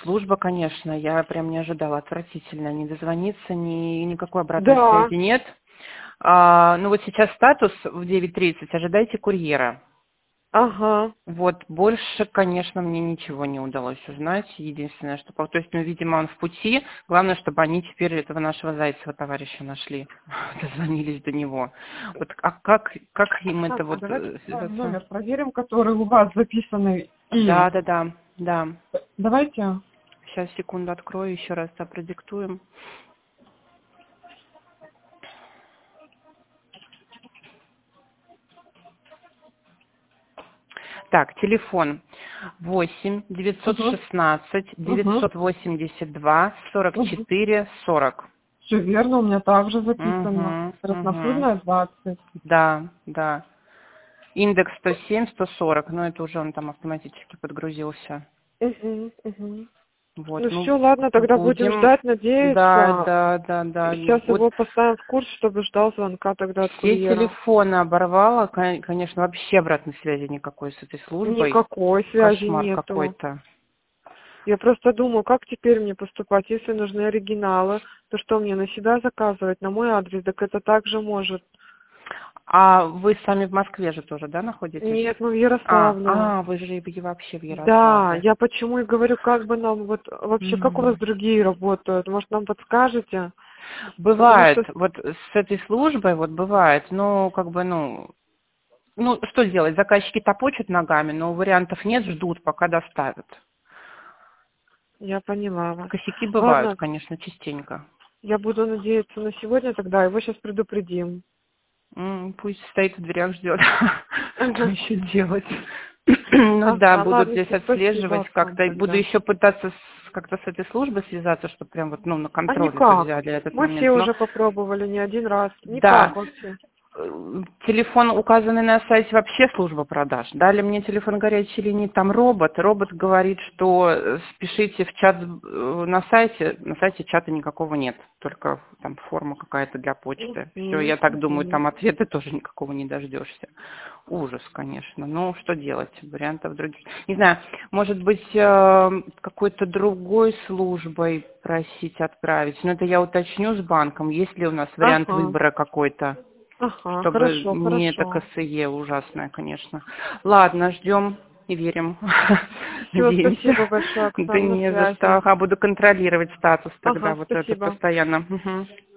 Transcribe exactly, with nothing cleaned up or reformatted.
Служба, конечно, я прям не ожидала, отвратительно. Не дозвониться, ни, никакой обратной Да. связи нет. А, ну вот сейчас статус в девять тридцать, ожидайте курьера. Ага. Вот, больше, конечно, мне ничего не удалось узнать. Единственное, что, то есть, ну, видимо, он в пути. Главное, чтобы они теперь этого нашего Зайцева товарища нашли, дозвонились до него. Вот, а как, как им Так, это а вот давайте э, с вами связаться? номер проверим, который у вас записанный Да, им. да, да, да. Давайте. Сейчас, секунду, открою, еще раз да, продиктуем. Так, телефон восемь девятьсот Угу. шестнадцать Угу. девятьсот восемьдесят два сорок Угу. четыре сорок. Все верно, у меня также записано. Угу, угу. Красносудная двадцать. Да, да. Индекс сто семь сто сорок, но это уже он там автоматически подгрузился. Угу, угу. Вот, Ну ну, все, ладно, тогда будем будем, ждать, да, надеяться. да, да, да. Сейчас Вот его поставим в курс, чтобы ждал звонка тогда от все курьера. телефоны оборвала, кон- конечно, вообще обратной связи никакой с этой службой. Никакой связи Кошмар нету. какой-то. Я просто думаю, как теперь мне поступать, если нужны оригиналы, то что мне на себя заказывать, на мой адрес, так это также может. А вы сами в Москве же тоже, да, находитесь? Нет, мы в А, Ярославле. а, вы же и вообще в Да, Ярославле. я почему и говорю, как бы нам вот вообще, как у вас Мгм. другие работают, может нам подскажете? Потому Бывает, что вот с этой службой вот бывает, ну, как бы, ну, ну, что делать, заказчики топочут ногами, но вариантов нет, ждут, пока доставят. я поняла вас. Косяки бывают, Ладно, конечно, частенько. я буду надеяться на сегодня тогда, его сейчас предупредим. М, Пусть стоит в дверях, ждет. Что Ага, еще делать? Ну да, ага, буду здесь ладненько, спасибо отслеживать вам как-то. Буду тогда. еще пытаться с- как-то с этой службой связаться, чтобы прям вот, ну, на А контроль это никак. взяли этот Мы все момент. Но уже попробовали не один раз. да, Никак вообще. э, телефон, указанный на сайте, вообще служба продаж. Дали мне телефон горячей линии, там робот. Робот говорит, что э, спешите в чат э, на сайте. На сайте чата никакого нет, только там форма какая-то для почты. Все, Мгм, я так думаю, мгм. там ответа тоже никакого не дождешься. Ужас, конечно. Ну, что делать? Вариантов других. Не знаю, может быть, э, какой-то другой службой просить отправить. Но это я уточню с банком, есть ли у нас вариант Ага, выбора какой-то. ага, Чтобы хорошо, не это хорошо. КСЕ ужасное, конечно. Ладно, ждем и верим. Все, Надеемся. спасибо большое, Да Оксана, на не за что. связи. Ага, буду контролировать статус тогда Ага, вот этот спасибо. постоянно. Мгм.